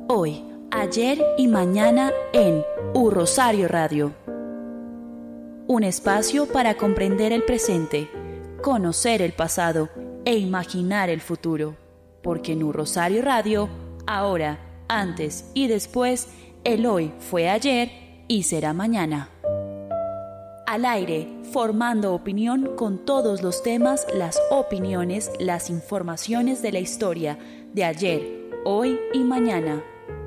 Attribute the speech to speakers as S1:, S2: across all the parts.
S1: Hoy, ayer y mañana en Rosario Radio. Un espacio para comprender el presente, conocer el pasado e imaginar el futuro. Porque en Rosario Radio, ahora, antes y después, el hoy fue ayer y será mañana. Al aire, formando opinión con todos los temas, las opiniones, las informaciones de la historia de ayer, hoy y mañana.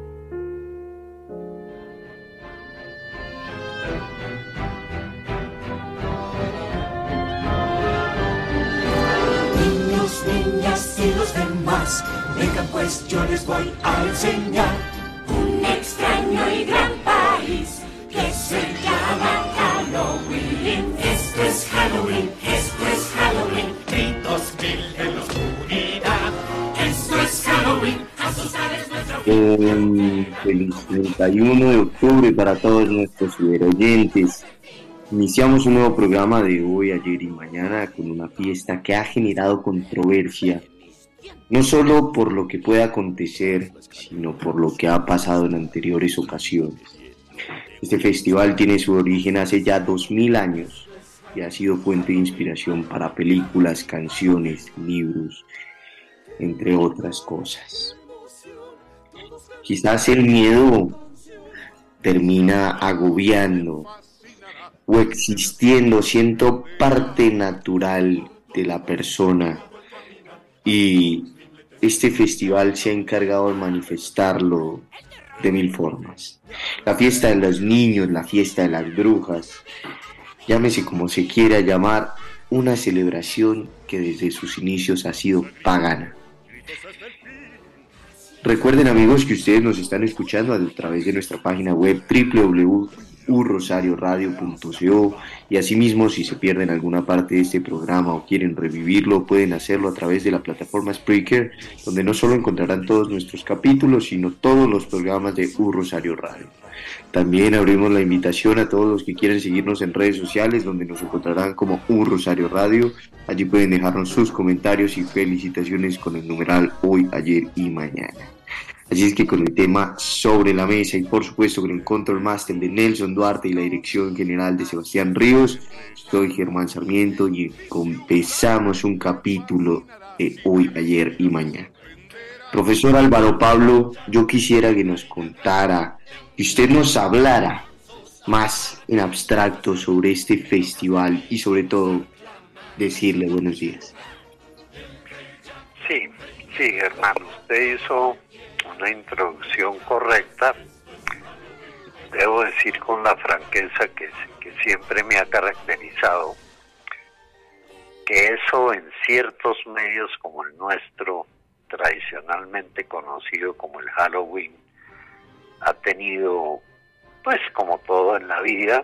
S2: Niños, niñas y los demás, vengan pues yo les voy a enseñar un extraño y gran país que se llama Halloween. Esto es Halloween, esto es Halloween. Gritos mil en la oscuridad. Esto es Halloween, asustar es nuestro fin.
S3: Feliz 31 de octubre para todos nuestros oyentes. Iniciamos un nuevo programa de hoy, ayer y mañana con una fiesta que ha generado controversia, no solo por lo que pueda acontecer, sino por lo que ha pasado en anteriores ocasiones. Este festival tiene su origen hace ya 2000 años y ha sido fuente de inspiración para películas, canciones, libros, entre otras cosas. Quizás el miedo termina agobiando o existiendo, siendo parte natural de la persona, y este festival se ha encargado de manifestarlo de mil formas. La fiesta de los niños, la fiesta de las brujas, llámese como se quiera llamar, una celebración que desde sus inicios ha sido pagana. Recuerden, amigos, que ustedes nos están escuchando a través de nuestra página web www.urrosarioradio.co, y asimismo, si se pierden alguna parte de este programa o quieren revivirlo, pueden hacerlo a través de la plataforma Spreaker, donde no solo encontrarán todos nuestros capítulos, sino todos los programas de Rosario Radio. También abrimos la invitación a todos los que quieran seguirnos en redes sociales, donde nos encontrarán como Rosario Radio. Allí pueden dejarnos sus comentarios y felicitaciones con el numeral hoy, ayer y mañana. Así es que con el tema sobre la mesa y por supuesto con el control master de Nelson Duarte y la dirección general de Sebastián Ríos, soy Germán Sarmiento y empezamos un capítulo de hoy, ayer y mañana. Profesor Álvaro Pablo, yo quisiera que nos contara, que usted nos hablara más en abstracto sobre este festival y sobre todo decirle buenos días.
S4: Sí, Germán, usted hizo una introducción correcta. Debo decir con la franqueza que siempre me ha caracterizado, que eso en ciertos medios como el nuestro, tradicionalmente conocido como el Halloween, ha tenido, pues como todo en la vida,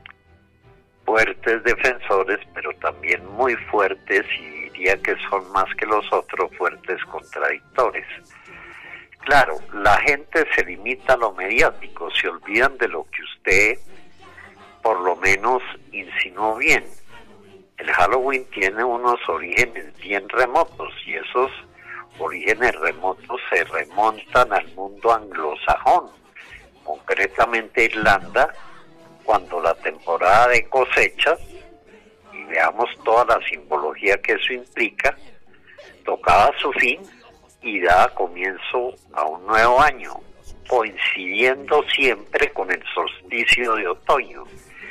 S4: fuertes defensores, pero también muy fuertes, y diría que son más que los otros, fuertes contradictores. Claro, la gente se limita a lo mediático, se olvidan de lo que usted por lo menos insinuó bien. El Halloween tiene unos orígenes bien remotos, y esos orígenes remotos se remontan al mundo anglosajón, concretamente Irlanda, cuando la temporada de cosechas, y veamos toda la simbología que eso implica, tocaba su fin y daba comienzo a un nuevo año, coincidiendo siempre con el solsticio de otoño.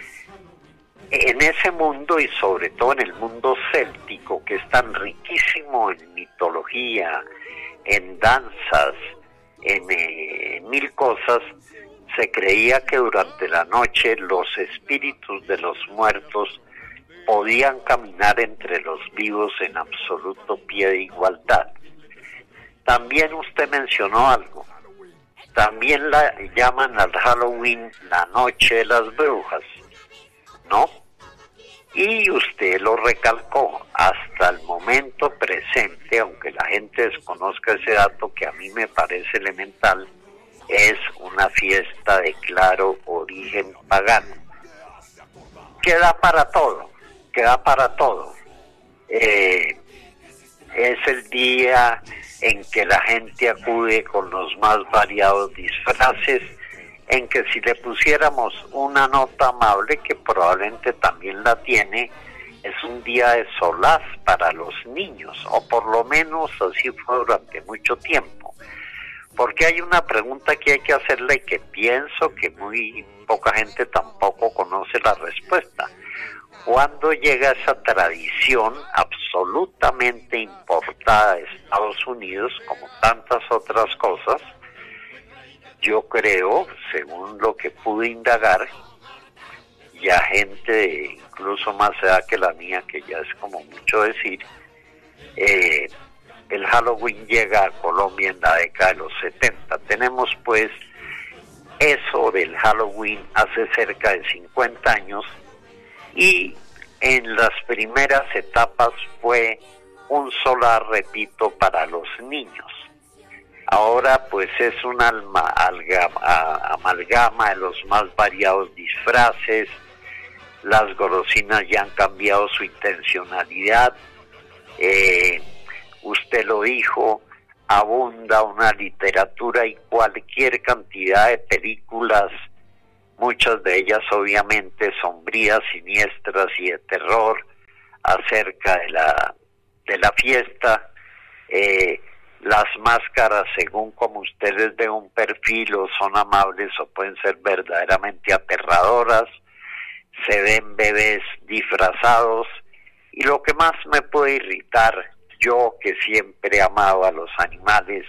S4: En ese mundo, y sobre todo en el mundo céltico, que es tan riquísimo en mitología, en danzas, en mil cosas, se creía que durante la noche los espíritus de los muertos podían caminar entre los vivos en absoluto pie de igualdad. También usted mencionó algo. También la llaman al Halloween la noche de las brujas, ¿no? Y usted lo recalcó, hasta el momento presente, aunque la gente desconozca ese dato que a mí me parece elemental, es una fiesta de claro origen pagano. Queda para todo. Es el día en que la gente acude con los más variados disfraces, en que si le pusiéramos una nota amable, que probablemente también la tiene, es un día de solaz para los niños, o por lo menos así fue durante mucho tiempo. Porque hay una pregunta que hay que hacerle y que pienso que muy poca gente tampoco conoce la respuesta. ¿Cuándo llega esa tradición absolutamente importada de Estados Unidos, como tantas otras cosas? Yo creo, según lo que pude indagar, ya gente de incluso más edad que la mía, que ya es como mucho decir, el Halloween llega a Colombia en la década de los 70. Tenemos pues eso del Halloween hace cerca de 50 años, y en las primeras etapas fue un solar, repito, para los niños. Ahora pues es una amalgama de los más variados disfraces. Las golosinas ya han cambiado su intencionalidad. Usted lo dijo, abunda una literatura y cualquier cantidad de películas, muchas de ellas obviamente sombrías, siniestras y de terror, acerca de la fiesta. Las máscaras, según como usted les dé un perfil, o son amables o pueden ser verdaderamente aterradoras. Se ven bebés disfrazados, y lo que más me puede irritar, yo que siempre he amado a los animales,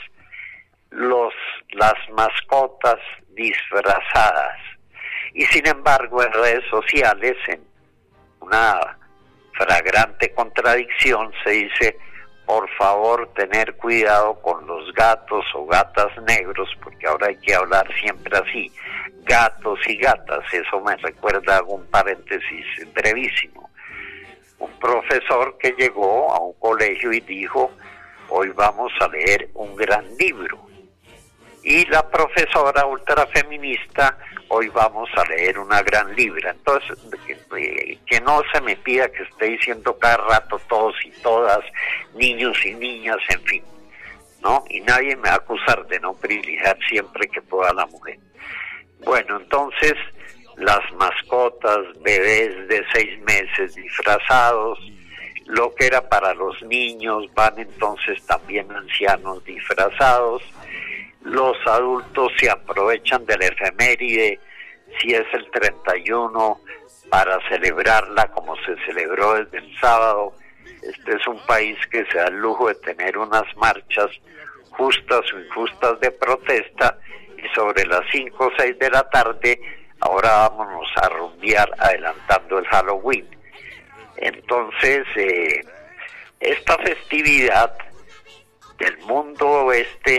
S4: las mascotas disfrazadas. Y sin embargo en redes sociales, en una flagrante contradicción, se dice: por favor, tener cuidado con los gatos o gatas negros, porque ahora hay que hablar siempre así, gatos y gatas. Eso me recuerda, hago un paréntesis brevísimo. Un profesor que llegó a un colegio y dijo: hoy vamos a leer un gran libro. Y la profesora ultrafeminista: hoy vamos a leer una gran libra. Entonces, que no se me pida que esté diciendo cada rato todos y todas, niños y niñas, en fin, ¿no? Y nadie me va a acusar de no privilegiar siempre que pueda a la mujer. Bueno, entonces, las mascotas, bebés de 6 meses disfrazados, lo que era para los niños, van entonces también ancianos disfrazados. Los adultos se aprovechan de la efeméride, si es el 31, para celebrarla como se celebró desde el sábado. Este es un país que se da el lujo de tener unas marchas justas o injustas de protesta, y sobre las 5 o 6 de la tarde, ahora vámonos a rumbear adelantando el Halloween. Entonces, esta festividad del mundo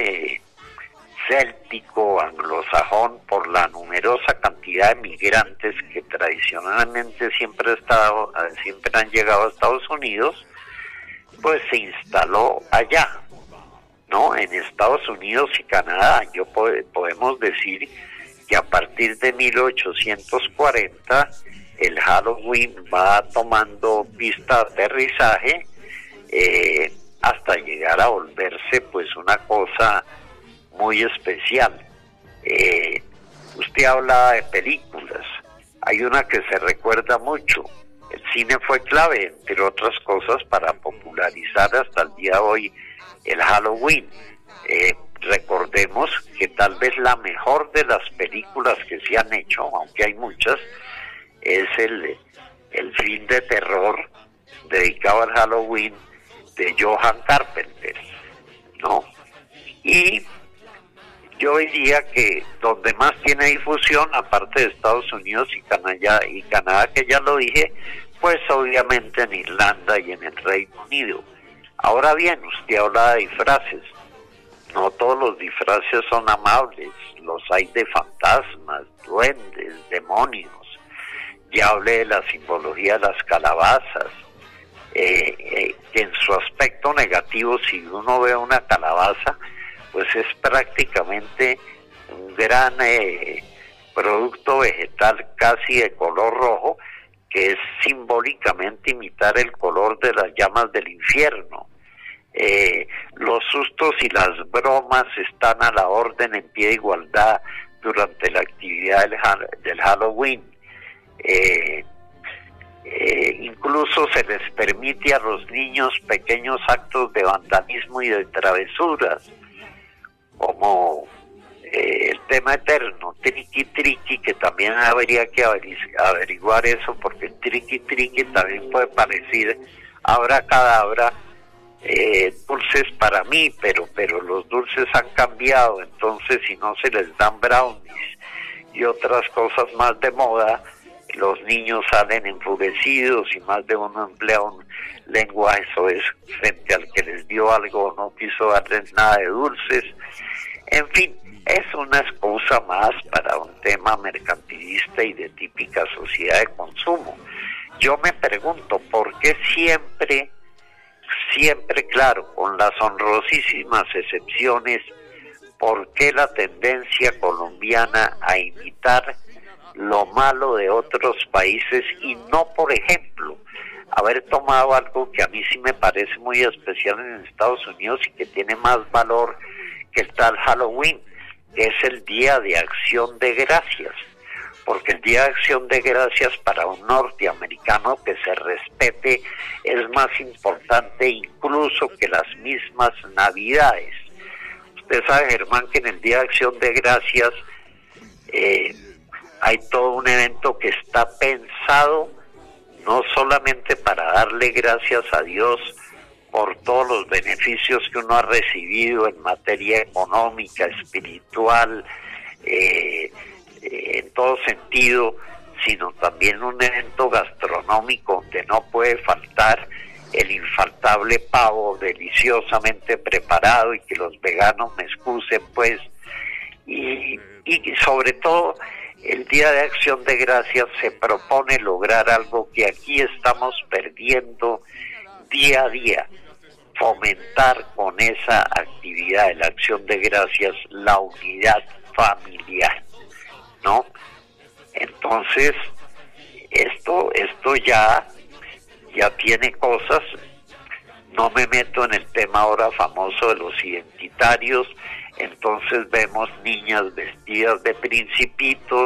S4: céltico, anglosajón, por la numerosa cantidad de migrantes que tradicionalmente siempre han llegado a Estados Unidos, pues se instaló allá, ¿no? En Estados Unidos y Canadá. Podemos decir que a partir de 1840 el Halloween va tomando pista de aterrizaje, hasta llegar a volverse pues una cosa muy especial. Usted habla de películas, hay una que se recuerda mucho. El cine fue clave, entre otras cosas, para popularizar hasta el día de hoy el Halloween. Recordemos que tal vez la mejor de las películas que se han hecho, aunque hay muchas, es el film de terror dedicado al Halloween de Johann Carpenter, ¿no? Y yo diría que donde más tiene difusión, aparte de Estados Unidos y Canadá, que ya lo dije, pues obviamente en Irlanda y en el Reino Unido. Ahora bien, usted habla de disfraces. No todos los disfraces son amables, los hay de fantasmas, duendes, demonios. Ya hablé de la simbología de las calabazas, que en su aspecto negativo, si uno ve una calabaza, pues es prácticamente un gran producto vegetal casi de color rojo, que es simbólicamente imitar el color de las llamas del infierno. Los sustos y las bromas están a la orden en pie de igualdad durante la actividad del Halloween. Incluso se les permite a los niños pequeños actos de vandalismo y de travesuras, como el tema eterno, triqui triqui, que también habría que averiguar eso, porque el triqui triqui también puede parecer abracadabra, dulces para mí, pero los dulces han cambiado, entonces si no se les dan brownies y otras cosas más de moda, los niños salen enfurecidos y más de uno emplea un lenguaje soez frente al que les dio algo, no quiso darles nada de dulces. En fin, es una excusa más para un tema mercantilista y de típica sociedad de consumo. Yo me pregunto, ¿por qué siempre, claro, con las honrosísimas excepciones, por qué la tendencia colombiana a imitar lo malo de otros países y no, por ejemplo, haber tomado algo que a mí sí me parece muy especial en Estados Unidos y que tiene más valor que el tal Halloween, que es el Día de Acción de Gracias? Porque el Día de Acción de Gracias para un norteamericano que se respete es más importante incluso que las mismas Navidades. Usted sabe, Germán, que en el Día de Acción de Gracias hay todo un evento que está pensado no solamente para darle gracias a Dios por todos los beneficios que uno ha recibido en materia económica, espiritual, en todo sentido, sino también un evento gastronómico donde no puede faltar el infaltable pavo deliciosamente preparado, y que los veganos me excusen pues, y sobre todo el Día de Acción de Gracias se propone lograr algo que aquí estamos perdiendo día a día: fomentar con esa actividad de la Acción de Gracias la unidad familiar, ¿no? Entonces, esto ya tiene cosas. No me meto en el tema ahora famoso de los identitarios. Entonces vemos niñas vestidas de principitos,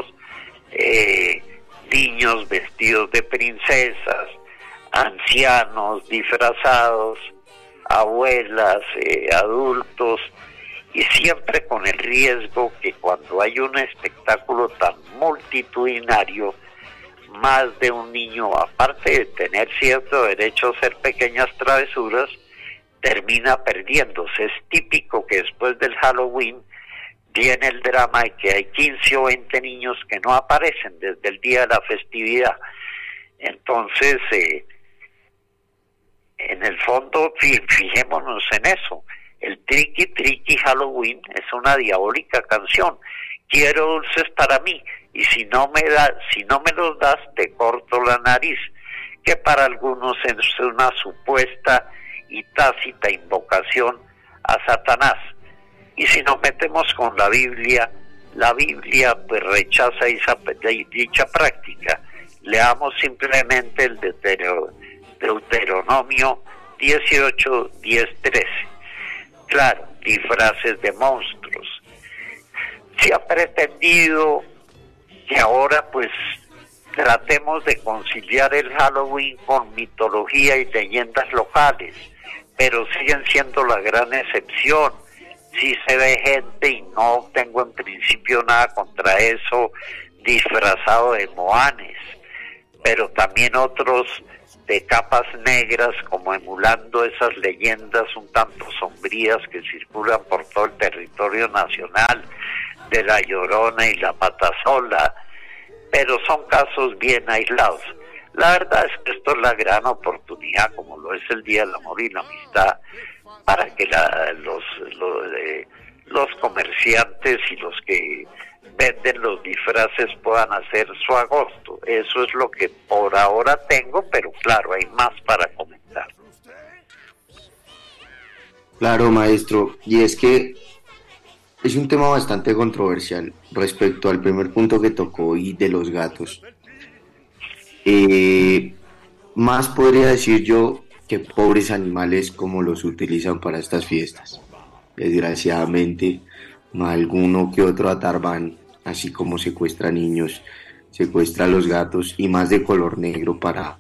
S4: niños vestidos de princesas, ancianos disfrazados, abuelas, adultos, y siempre con el riesgo que cuando hay un espectáculo tan multitudinario, más de un niño, aparte de tener cierto derecho a hacer pequeñas travesuras, termina perdiéndose. Es típico que después del Halloween viene el drama de que hay 15 o 20 niños que no aparecen desde el día de la festividad. Entonces, en el fondo, fijémonos en eso. El Triqui Triqui Halloween es una diabólica canción. Quiero dulces para mí, y si no me los das, te corto la nariz, que para algunos es una supuesta y tácita invocación a Satanás. Y si nos metemos con la Biblia pues rechaza dicha práctica. Leamos simplemente el Deuteronomio 18, 10, 13. Claro, disfraces de monstruos. Se ha pretendido que ahora pues tratemos de conciliar el Halloween con mitología y leyendas locales, pero siguen siendo la gran excepción. Sí se ve gente, y no tengo en principio nada contra eso, disfrazado de moanes, pero también otros de capas negras, como emulando esas leyendas un tanto sombrías que circulan por todo el territorio nacional, de la Llorona y la Patasola, pero son casos bien aislados. La verdad es que esto es la gran oportunidad, como lo es el Día del Amor y la Amistad, para que los comerciantes y los que venden los disfraces puedan hacer su agosto. Eso es lo que por ahora tengo, pero claro, hay más para comentar.
S3: Claro, maestro, y es que es un tema bastante controversial respecto al primer punto que tocó y de los gatos. Más podría decir yo qué pobres animales como los utilizan para estas fiestas. Desgraciadamente, alguno que otro atarban, así como secuestra niños, secuestra a los gatos y más de color negro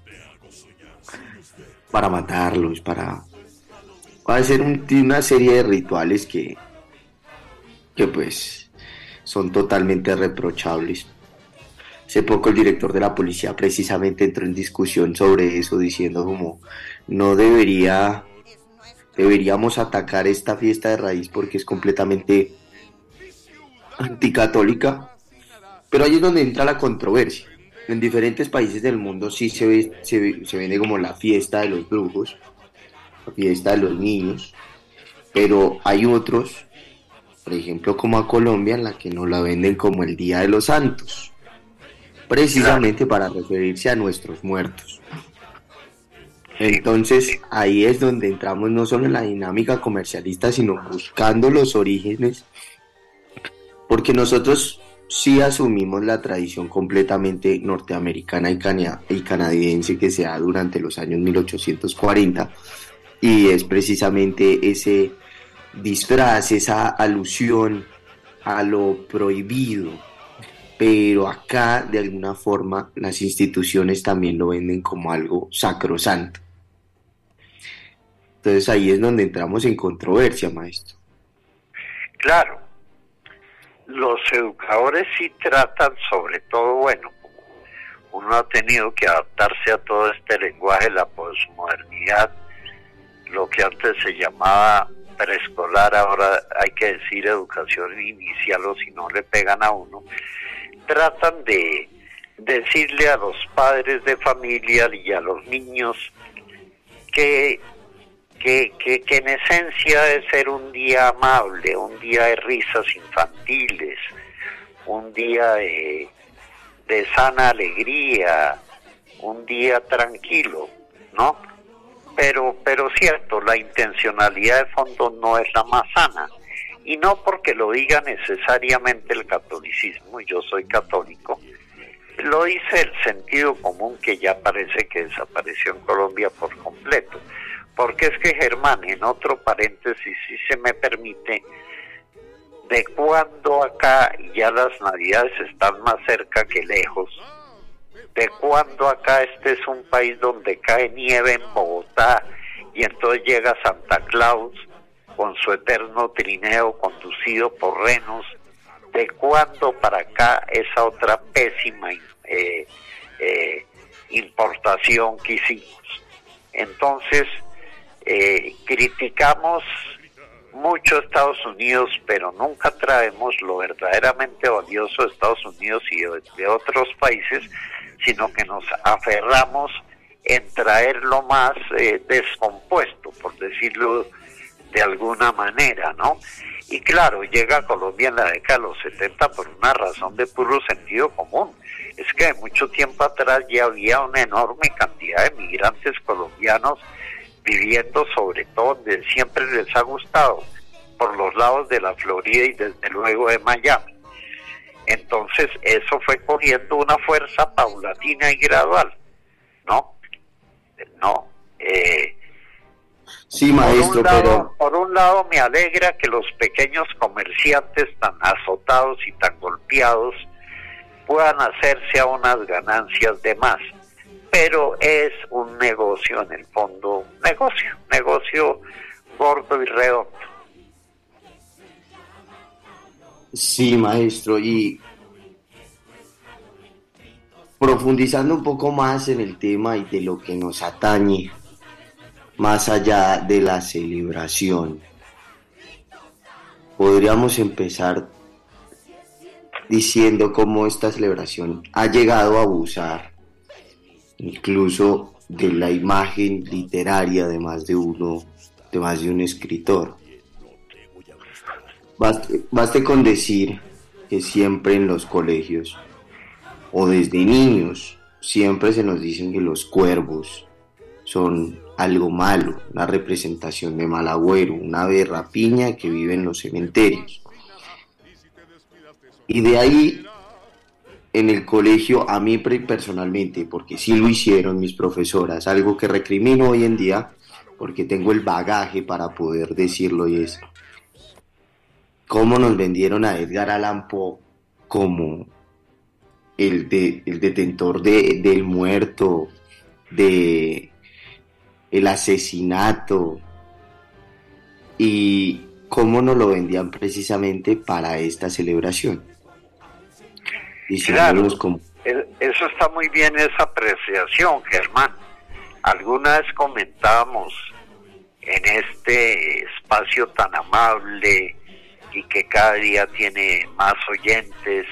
S3: para matarlos, para hacer una serie de rituales que pues son totalmente reprochables. Hace poco el director de la policía precisamente entró en discusión sobre eso, diciendo como no deberíamos atacar esta fiesta de raíz porque es completamente anticatólica, pero ahí es donde entra la controversia. En diferentes países del mundo sí se vende como la fiesta de los brujos, la fiesta de los niños, pero hay otros, por ejemplo como a Colombia, en la que nos la venden como el Día de los Santos, precisamente para referirse a nuestros muertos. Entonces ahí es donde entramos no solo en la dinámica comercialista, sino buscando los orígenes, porque nosotros sí asumimos la tradición completamente norteamericana y canadiense que se da durante los años 1840, y es precisamente ese disfraz, esa alusión a lo prohibido, pero acá de alguna forma las instituciones también lo venden como algo sacrosanto. Entonces ahí es donde entramos en controversia, maestro.
S4: Claro, los educadores sí tratan, sobre todo, bueno, uno ha tenido que adaptarse a todo este lenguaje, la posmodernidad, lo que antes se llamaba preescolar, ahora hay que decir educación inicial, o si no le pegan a uno. Tratan de decirle a los padres de familia y a los niños que en esencia debe ser un día amable, un día de risas infantiles, un día de sana alegría, un día tranquilo, ¿no? Pero cierto, la intencionalidad de fondo no es la más sana, y no porque lo diga necesariamente el catolicismo, y yo soy católico, lo dice el sentido común, que ya parece que desapareció en Colombia por completo. Porque es que, Germán, en otro paréntesis, si se me permite, de cuando acá ya las navidades están más cerca que lejos, de cuando acá este es un país donde cae nieve en Bogotá y entonces llega Santa Claus con su eterno trineo conducido por renos, de cuando para acá esa otra pésima importación que hicimos. Entonces, criticamos mucho a Estados Unidos, pero nunca traemos lo verdaderamente valioso de Estados Unidos y de otros países, sino que nos aferramos en traer lo más descompuesto, por decirlo de alguna manera, ¿no? Y claro, llega a Colombia en la década de los 70 por una razón de puro sentido común. Es que de mucho tiempo atrás ya había una enorme cantidad de migrantes colombianos viviendo, sobre todo donde siempre les ha gustado, por los lados de la Florida y desde luego de Miami. Entonces eso fue cogiendo una fuerza paulatina y gradual, ¿no?
S3: Sí, maestro,
S4: por un lado me alegra que los pequeños comerciantes tan azotados y tan golpeados puedan hacerse a unas ganancias de más, pero es un negocio en el fondo, negocio gordo y redondo.
S3: Sí, maestro, y profundizando un poco más en el tema y de lo que nos atañe, más allá de la celebración, podríamos empezar diciendo cómo esta celebración ha llegado a abusar incluso de la imagen literaria de más de un escritor. Baste con decir que siempre en los colegios, o desde niños, siempre se nos dicen que los cuervos son algo malo, una representación de mal agüero, una ave de rapiña que vive en los cementerios. Y de ahí, en el colegio, a mí personalmente, porque sí lo hicieron mis profesoras, algo que recrimino hoy en día, porque tengo el bagaje para poder decirlo, y es cómo nos vendieron a Edgar Allan Poe como el detentor del muerto, de el asesinato, y cómo nos lo vendían precisamente para esta celebración.
S4: Claro, eso está muy bien, esa apreciación, Germán. Alguna vez comentábamos en este espacio tan amable y que cada día tiene más oyentes,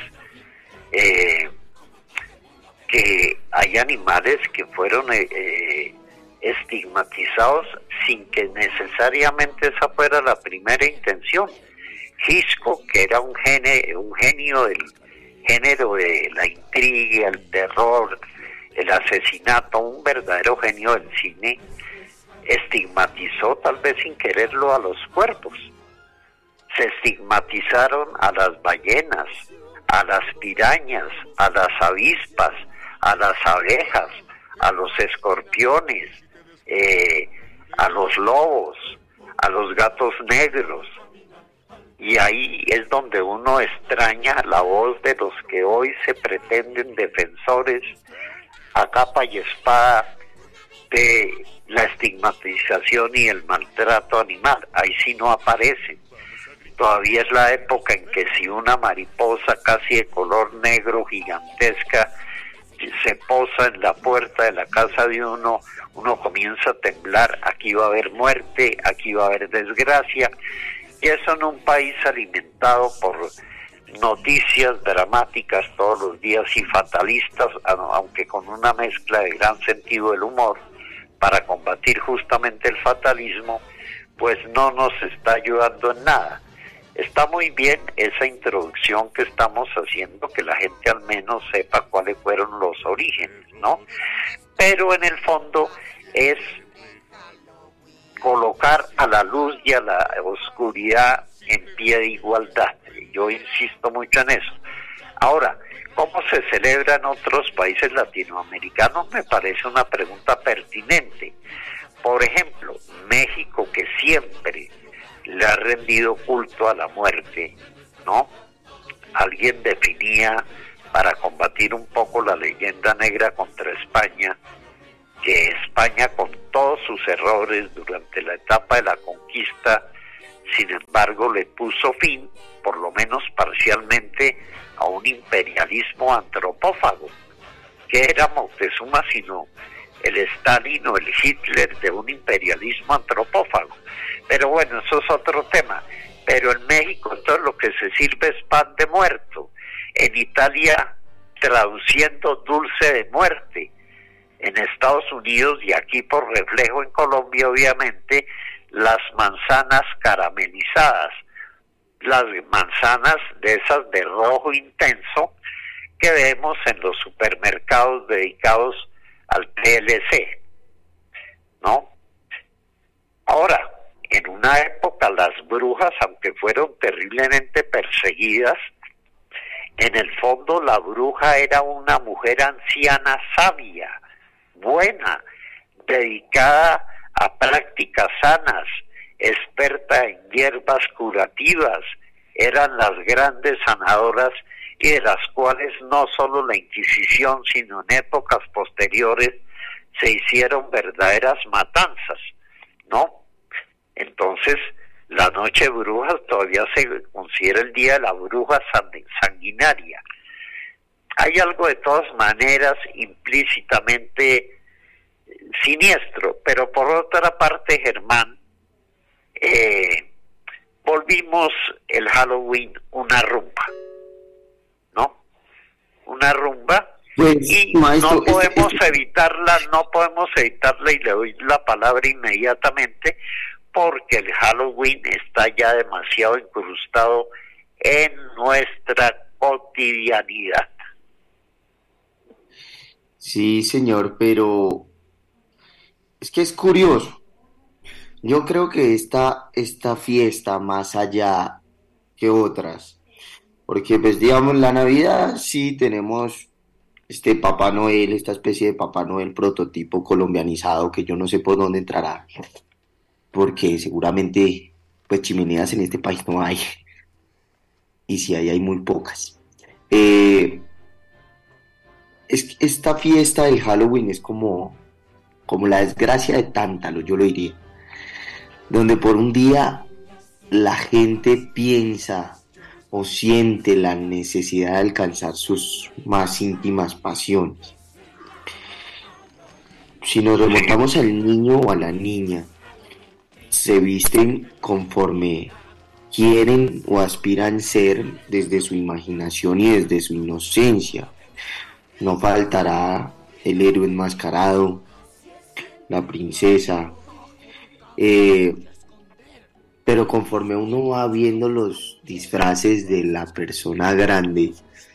S4: que hay animales que fueron estigmatizados sin que necesariamente esa fuera la primera intención. Gisco, que era un genio del género de la intriga, el terror, el asesinato, un verdadero genio del cine, estigmatizó tal vez sin quererlo a los cuervos. Se estigmatizaron a las ballenas, a las pirañas, a las avispas, a las abejas, a los escorpiones, a los lobos, a los gatos negros. Y ahí es donde uno extraña la voz de los que hoy se pretenden defensores a capa y espada de la estigmatización y el maltrato animal. Ahí sí no aparecen. Todavía es la época en que si una mariposa casi de color negro gigantesca se posa en la puerta de la casa de uno comienza a temblar. Aquí va a haber muerte, aquí va a haber desgracia. Y eso en un país alimentado por noticias dramáticas todos los días y fatalistas, aunque con una mezcla de gran sentido del humor, para combatir justamente el fatalismo, pues no nos está ayudando en nada. Está muy bien esa introducción que estamos haciendo, que la gente al menos sepa cuáles fueron los orígenes, ¿no? Pero en el fondo es colocar a la luz y a la oscuridad en pie de igualdad. Yo insisto mucho en eso. Ahora, ¿cómo se celebra en otros países latinoamericanos? Me parece una pregunta pertinente. Por ejemplo, México, que siempre le ha rendido culto a la muerte, ¿no? Alguien definía, para combatir un poco la leyenda negra contra España, que España, con todos sus errores durante la etapa de la conquista, sin embargo le puso fin, por lo menos parcialmente, a un imperialismo antropófago, que era Moctezuma, sino el Stalin o el Hitler de un imperialismo antropófago. Pero bueno, eso es otro tema. Pero en México entonces lo que se sirve es pan de muerto. En Italia, traduciendo, dulce de muerte. En Estados Unidos, y aquí por reflejo en Colombia, obviamente, las manzanas caramelizadas. Las manzanas de esas de rojo intenso que vemos en los supermercados dedicados al PLC, ¿no? Ahora, en una época las brujas, aunque fueron terriblemente perseguidas, en el fondo la bruja era una mujer anciana sabia, buena, dedicada a prácticas sanas, experta en hierbas curativas, eran las grandes sanadoras y de las cuales no solo la Inquisición, sino en épocas posteriores se hicieron verdaderas matanzas, ¿no? Entonces, la noche de brujas todavía se considera el día de la bruja sanguinaria. Hay algo de todas maneras implícitamente siniestro, pero por otra parte, Germán, volvimos el Halloween una rumba, ¿no? Una rumba,
S3: pues,
S4: y
S3: maestro,
S4: no podemos evitarla, y le doy la palabra inmediatamente, porque el Halloween está ya demasiado incrustado en nuestra cotidianidad.
S3: Sí, señor, pero es que es curioso. Yo creo que esta fiesta, más allá que otras, porque pues digamos la Navidad sí tenemos este Papá Noel, esta especie de Papá Noel prototipo colombianizado que yo no sé por dónde entrará. porque seguramente pues chimeneas en este país no hay, y si hay muy pocas. Eh, Esta fiesta del Halloween es como la desgracia de Tántalo, yo lo diría, donde por un día la gente piensa o siente la necesidad de alcanzar sus más íntimas pasiones. Si nos remontamos al niño o a la niña, se visten conforme quieren o aspiran ser desde su imaginación y desde su inocencia. No faltará el héroe enmascarado, la princesa, eh, pero conforme uno va viendo los disfraces de la persona grande,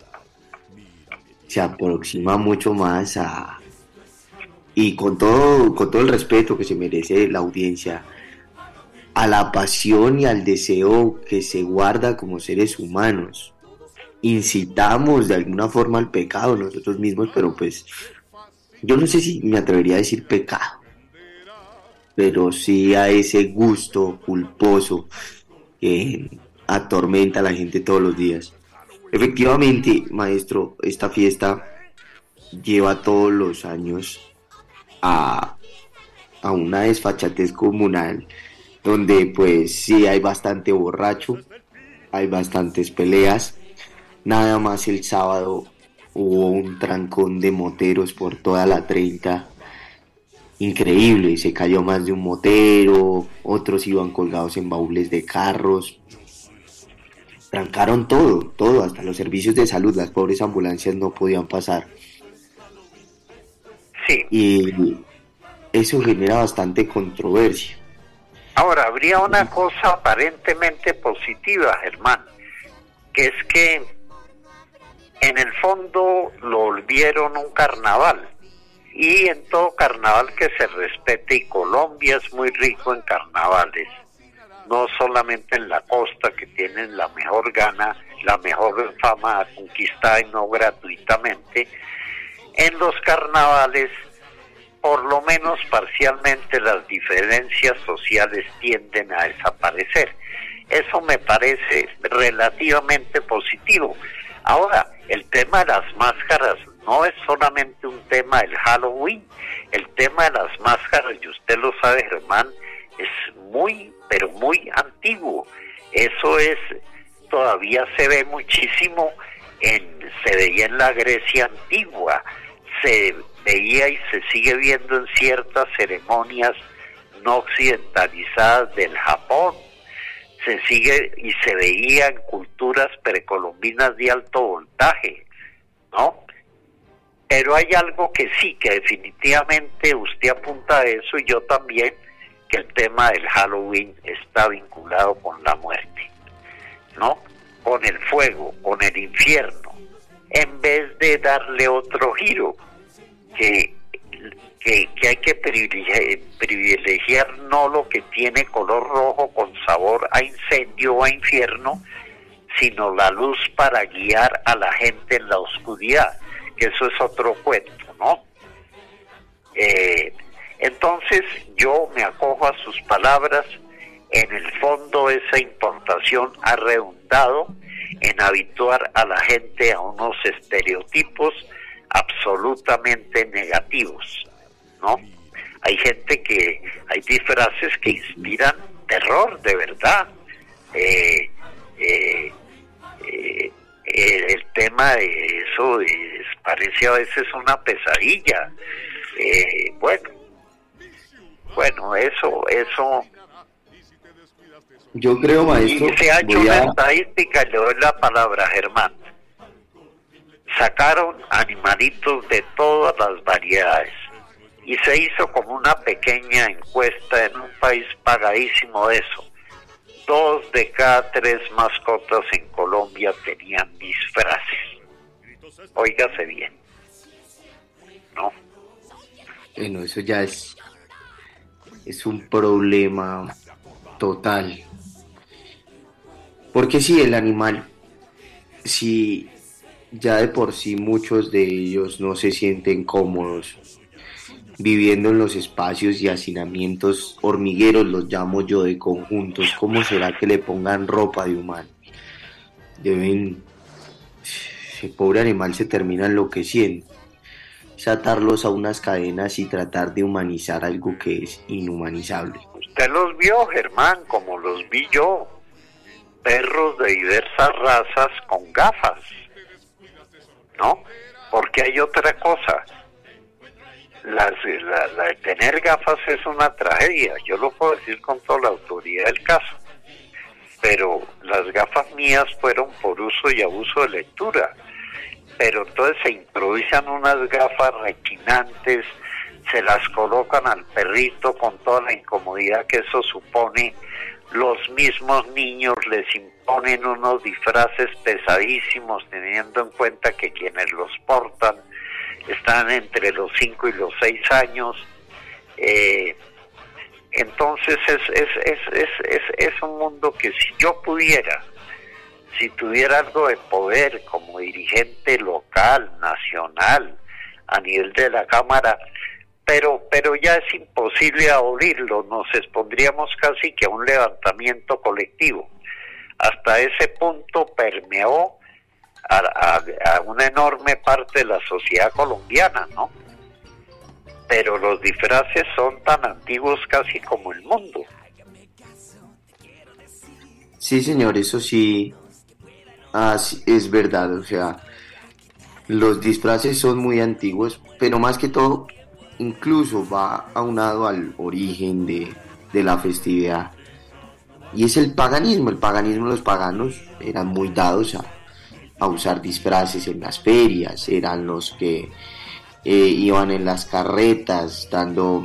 S3: se aproxima mucho más y con todo el respeto que se merece la audiencia, a la pasión y al deseo que se guarda como seres humanos. Incitamos de alguna forma al pecado nosotros mismos, pero pues yo no sé si me atrevería a decir pecado, pero sí a ese gusto culposo que atormenta a la gente todos los días. Efectivamente, maestro, esta fiesta lleva todos los años a, a una desfachatez comunal, donde pues sí hay bastante borracho, hay bastantes peleas. Nada más el sábado hubo un trancón de moteros por toda la 30, increíble, se cayó más de un motero, otros iban colgados en baúles de carros, trancaron todo, todo, hasta los servicios de salud, las pobres ambulancias no podían pasar.
S4: Sí.
S3: Y eso genera bastante controversia.
S4: Ahora, habría una cosa aparentemente positiva, Germán, que es que en el fondo lo volvieron un carnaval, y en todo carnaval que se respete, y Colombia es muy rico en carnavales, no solamente en la costa, que tienen la mejor gana, la mejor fama conquistada y no gratuitamente. En los carnavales, por lo menos parcialmente, las diferencias sociales tienden a desaparecer. Eso me parece relativamente positivo. Ahora, el tema de las máscaras no es solamente un tema del Halloween. El tema de las máscaras, y usted lo sabe, Germán, es muy, pero muy antiguo. Eso es, todavía se ve muchísimo, se veía en la Grecia antigua, se veía y se sigue viendo en ciertas ceremonias no occidentalizadas del Japón, se sigue y se veía en culturas precolombinas de alto voltaje, ¿no? Pero hay algo que sí, que definitivamente usted apunta a eso, y yo también, que el tema del Halloween está vinculado con la muerte, ¿no? Con el fuego, con el infierno, en vez de darle otro giro, que hay que privilegiar no lo que tiene color rojo con sabor a incendio o a infierno, sino la luz para guiar a la gente en la oscuridad, que eso es otro cuento, ¿no? Entonces yo me acojo a sus palabras. En el fondo esa importación ha redundado en habituar a la gente a unos estereotipos absolutamente negativos, ¿no? Hay disfraces que inspiran terror, de verdad. El tema de eso parece a veces una pesadilla. Bueno, eso.
S3: Yo creo, maestro,
S4: Y se ha hecho una estadística, le doy la palabra a Germán. Sacaron animalitos de todas las variedades y se hizo como una pequeña encuesta en un país pagadísimo de eso. 2 de cada 3 mascotas en Colombia tenían disfraces. Óigase bien, ¿no?
S3: Bueno, eso ya es un problema total. Porque si el animal, si ya de por sí muchos de ellos no se sienten cómodos viviendo en los espacios y hacinamientos hormigueros, los llamo yo, de conjuntos. ¿Cómo será que le pongan ropa de humano? Deben... Ese pobre animal se termina enloqueciendo. Es atarlos a unas cadenas y tratar de humanizar algo que es inhumanizable.
S4: Usted los vio, Germán, como los vi yo. Perros de diversas razas con gafas, ¿no? Porque hay otra cosa. La de tener gafas es una tragedia, yo lo puedo decir con toda la autoridad del caso, pero las gafas mías fueron por uso y abuso de lectura, pero entonces se improvisan unas gafas rechinantes, se las colocan al perrito con toda la incomodidad que eso supone, los mismos niños les imponen unos disfraces pesadísimos, teniendo en cuenta que quienes los portan están entre los 5 y los 6 años. Entonces es un mundo que si yo pudiera, si tuviera algo de poder como dirigente local, nacional, a nivel de la Cámara, pero ya es imposible abolirlo, nos expondríamos casi que a un levantamiento colectivo. Hasta ese punto permeó a una enorme parte de la sociedad colombiana, ¿no? Pero los disfraces son tan antiguos casi como el mundo.
S3: Sí, señor, eso sí, es verdad, o sea, los disfraces son muy antiguos, pero más que todo, incluso va aunado al origen de la festividad, y es el paganismo. Los paganos eran muy dados a usar disfraces en las ferias, eran los que iban en las carretas dando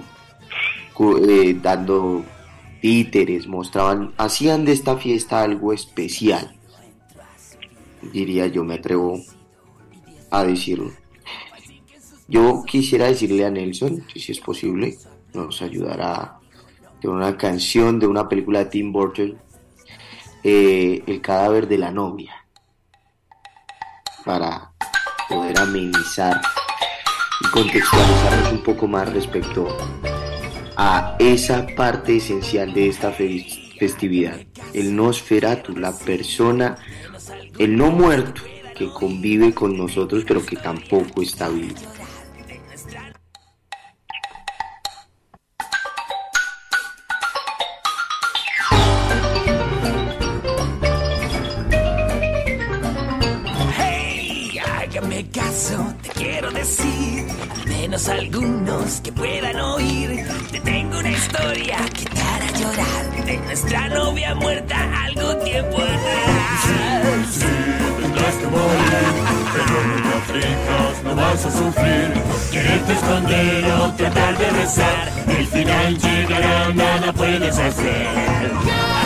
S3: títeres, hacían de esta fiesta algo especial, diría yo, me atrevo a decirlo. Yo quisiera decirle a Nelson que si es posible nos ayudará de una canción de una película de Tim Burton, El cadáver de la novia, para poder amenizar y contextualizarnos un poco más respecto a esa parte esencial de esta festividad, el Nosferatu, la persona, el no muerto que convive con nosotros pero que tampoco está vivo.
S5: Hágame caso, te quiero decir, al menos algunos que puedan oír. Te tengo una historia que te hará llorar, de nuestra novia muerta algún tiempo atrás.
S2: Sí, tendrás que morir, pero no te aflijas, no vas a sufrir. Quererte esconder o tratar de besar, el final llegará, nada puedes hacer.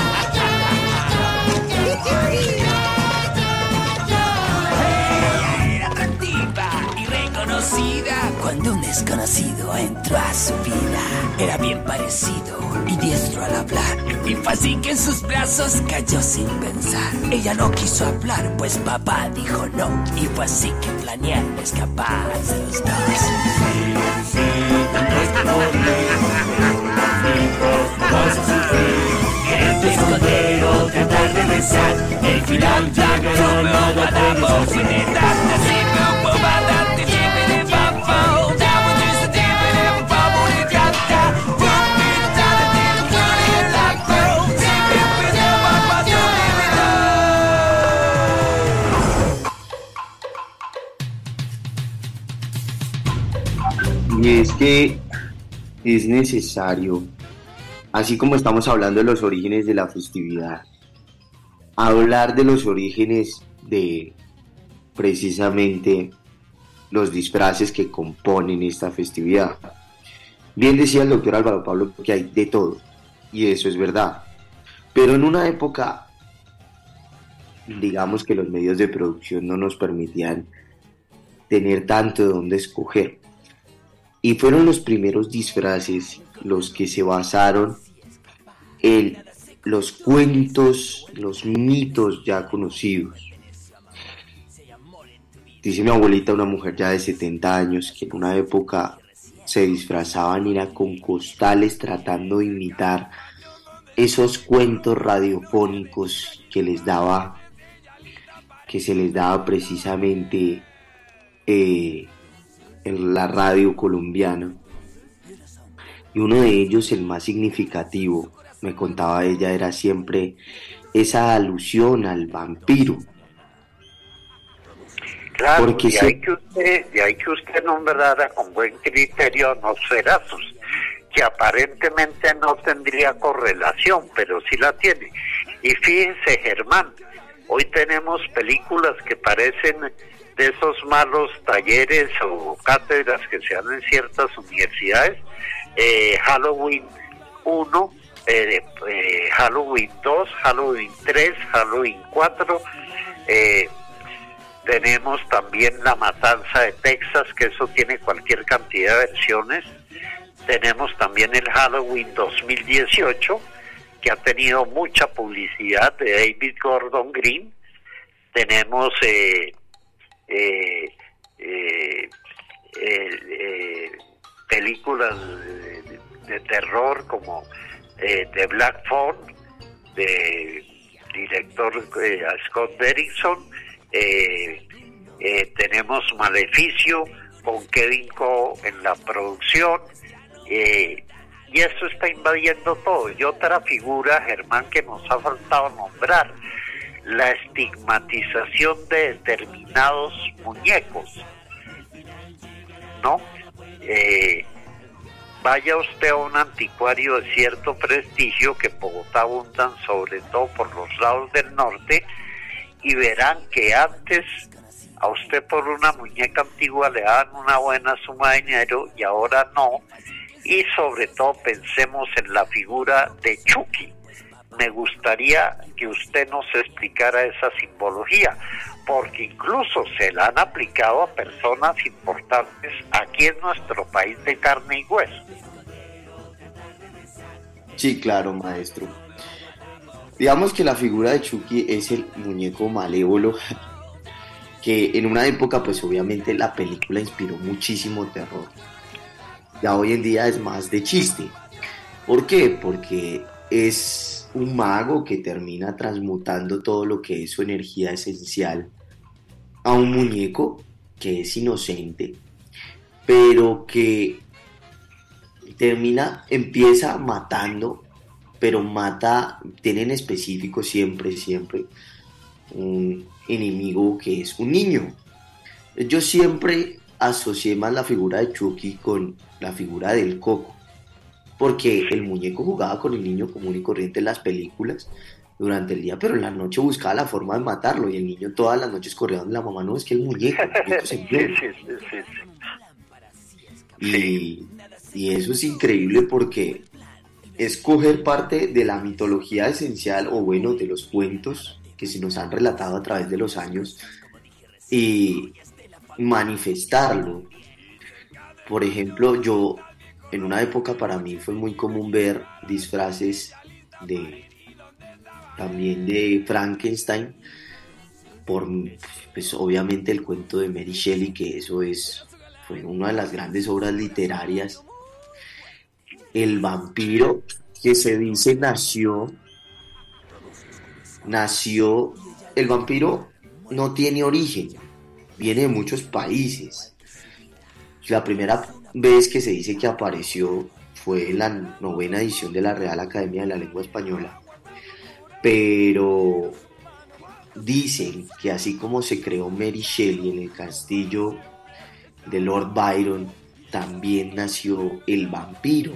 S5: Cuando un desconocido entró a su vida, era bien parecido y diestro al hablar, y fue así que en sus brazos cayó sin pensar. Ella no quiso hablar, pues papá dijo no, y fue así que planearon escapar de los dos.
S2: Sí, tendrás que morir, no vas a sufrir. Quererte esconder o tratar de besar, el final llegará, nada puedes hacer.
S3: Y es que es necesario, así como estamos hablando de los orígenes de la festividad, hablar de los orígenes de precisamente los disfraces que componen esta festividad. Bien decía el doctor Álvaro Pablo que hay de todo, y eso es verdad, pero en una época, digamos que los medios de producción no nos permitían tener tanto de dónde escoger, y fueron los primeros disfraces los que se basaron en los cuentos, los mitos ya conocidos. Dice mi abuelita, una mujer ya de 70 años, que en una época se disfrazaban era con costales tratando de imitar esos cuentos radiofónicos que se les daba precisamente en la radio colombiana. Y uno de ellos, el más significativo, me contaba ella, era siempre esa alusión al vampiro.
S4: Claro,
S3: Porque
S4: de ahí que usted nombrara con buen criterio Nosferatus, que aparentemente no tendría correlación, pero sí la tiene. Y fíjense, Germán, hoy tenemos películas que parecen de esos malos talleres o cátedras que se dan en ciertas universidades, Halloween 1, Halloween 2, Halloween 3, Halloween 4, tenemos también La Matanza de Texas, que eso tiene cualquier cantidad de versiones. Tenemos también el Halloween 2018, que ha tenido mucha publicidad, de David Gordon Green. Tenemos películas de terror como The Black Phone, de director Scott Derrickson. Tenemos Maleficio con Kevin Coe en la producción, y eso está invadiendo todo. Y otra figura, Germán, que nos ha faltado nombrar, la estigmatización de determinados muñecos, ¿no? Vaya usted a un anticuario de cierto prestigio, que en Bogotá abundan sobre todo por los lados del norte, y verán que antes a usted por una muñeca antigua le daban una buena suma de dinero y ahora no. Y sobre todo pensemos en la figura de Chucky. Me gustaría que usted nos explicara esa simbología, porque incluso se la han aplicado a personas importantes aquí en nuestro país de carne y hueso.
S3: Sí, claro, maestro. Digamos que la figura de Chucky es el muñeco malévolo que en una época, pues obviamente la película inspiró muchísimo terror. Ya hoy en día es más de chiste. ¿Por qué? Porque es un mago que termina transmutando todo lo que es su energía esencial a un muñeco que es inocente, pero que empieza matando, pero tiene en específico siempre un enemigo que es un niño. Yo siempre asocié más la figura de Chucky con la figura del Coco, porque el muñeco jugaba con el niño común y corriente en las películas durante el día, pero en la noche buscaba la forma de matarlo, y el niño todas las noches corría donde la mamá: no, es que el muñeco se mueve. Y eso es increíble, porque es coger parte de la mitología esencial, o bueno, de los cuentos que se nos han relatado a través de los años, y manifestarlo. Por ejemplo, en una época para mí fue muy común ver disfraces también de Frankenstein, pues obviamente el cuento de Mary Shelley, que fue una de las grandes obras literarias. El vampiro, que se dice nació, el vampiro no tiene origen, viene de muchos países. La primera vez que se dice que apareció fue en la 9ª edición de la Real Academia de la Lengua Española, pero dicen que así como se creó Mary Shelley en el castillo de Lord Byron, también nació el vampiro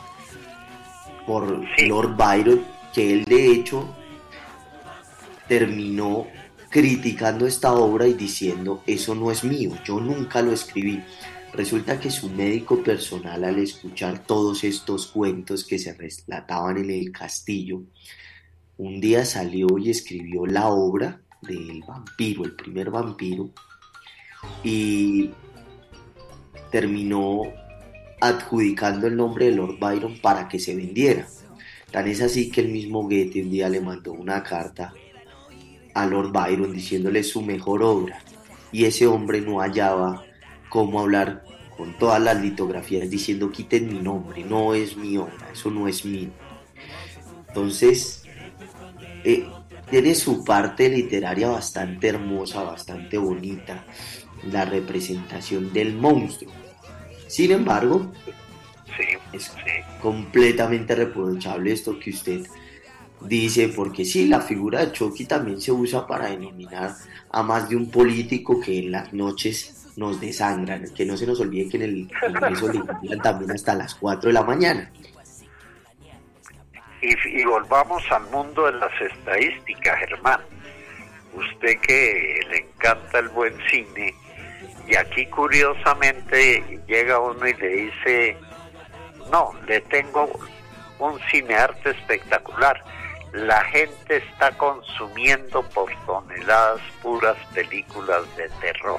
S3: por Lord Byron, que él de hecho terminó criticando esta obra y diciendo: eso no es mío, yo nunca lo escribí. Resulta que su médico personal, al escuchar todos estos cuentos que se relataban en el castillo, un día salió y escribió la obra del vampiro, el primer vampiro, y terminó adjudicando el nombre de Lord Byron para que se vendiera. Tan es así que el mismo Goethe un día le mandó una carta a Lord Byron diciéndole su mejor obra, y ese hombre no hallaba cómo hablar con todas las litografías diciendo quiten mi nombre, no es mi obra, eso no es mío. Entonces, tiene su parte literaria bastante hermosa, bastante bonita, la representación del monstruo. Sin embargo, es completamente reprochable esto que usted dice, porque sí, la figura de Chucky también se usa para denominar a más de un político que en las noches nos desangran. Que no se nos olvide que en el Congreso legislan también hasta las 4 de la mañana.
S4: Y volvamos al mundo de las estadísticas, Germán. Usted que le encanta el buen cine, y aquí curiosamente llega uno y le dice, no, le tengo un cinearte espectacular. La gente está consumiendo por toneladas puras películas de terror.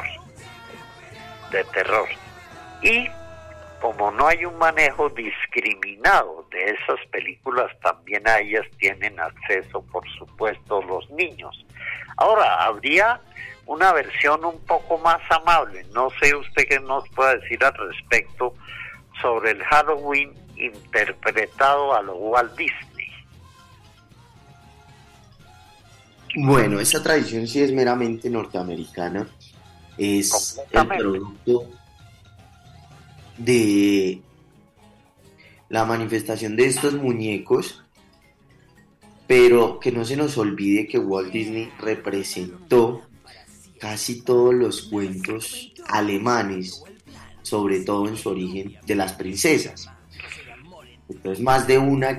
S4: Y como no hay un manejo discriminado de esas películas, también a ellas tienen acceso, por supuesto, los niños. Ahora, habría una versión un poco más amable. No sé usted qué nos puede decir al respecto sobre el Halloween interpretado a lo Walt Disney.
S3: Bueno, esa tradición sí es meramente norteamericana. Es el producto de la manifestación de estos muñecos, pero que no se nos olvide que Walt Disney representó casi todos los cuentos alemanes, sobre todo en su origen, de las princesas. Entonces más de una